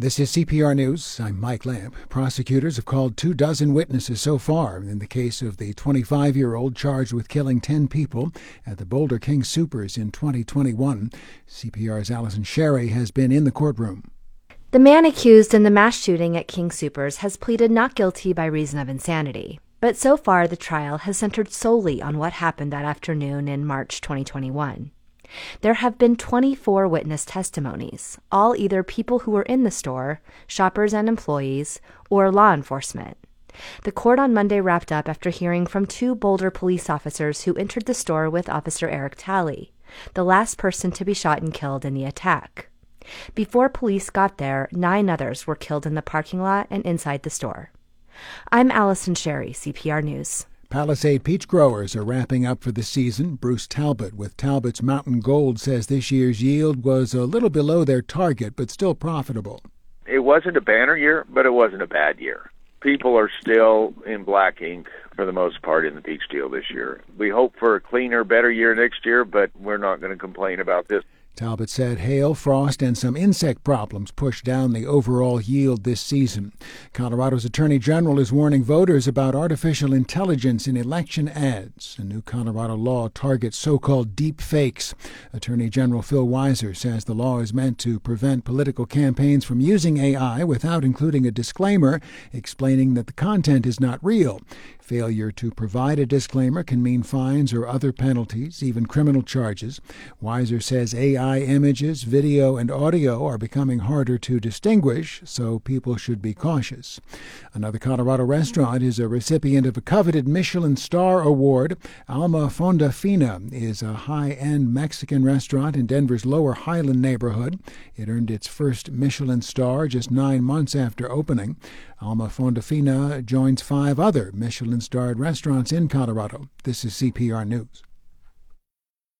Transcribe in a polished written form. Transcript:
This is CPR News. I'm Mike Lamp. Prosecutors have called 24 witnesses so far in the case of the 25-year-old charged with killing 10 people at the Boulder King Soopers in 2021. CPR's Allison Sherry has been in the courtroom. The man accused in the mass shooting at King Soopers has pleaded not guilty by reason of insanity. But so far, the trial has centered solely on what happened that afternoon in March 2021. There have been 24 witness testimonies, all either people who were in the store, shoppers and employees, or law enforcement. The court on Monday wrapped up after hearing from 2 Boulder police officers who entered the store with Officer Eric Talley, the last person to be shot and killed in the attack. Before police got there, 9 others were killed in the parking lot and inside the store. I'm Allison Sherry, CPR News. Palisade peach growers are wrapping up for the season. Bruce Talbot with Talbot's Mountain Gold says this year's yield was a little below their target, but still profitable. It wasn't a banner year, but it wasn't a bad year. People are still in black ink for the most part in the peach deal this year. We hope for a cleaner, better year next year, but we're not going to complain about this. Talbot said hail, frost, and some insect problems pushed down the overall yield this season. Colorado's Attorney General is warning voters about artificial intelligence in election ads. A new Colorado law targets so-called deep fakes. Attorney General Phil Weiser says the law is meant to prevent political campaigns from using AI without including a disclaimer explaining that the content is not real. Failure to provide a disclaimer can mean fines or other penalties, even criminal charges. Weiser says AI images, video, and audio are becoming harder to distinguish, so people should be cautious. Another Colorado restaurant is a recipient of a coveted Michelin Star Award. Alma Fonda Fina is a high-end Mexican restaurant in Denver's Lower Highland neighborhood. It earned its first Michelin star just 9 months after opening. Alma Fonda Fina joins 5 other Michelin-starred restaurants in Colorado. This is CPR News.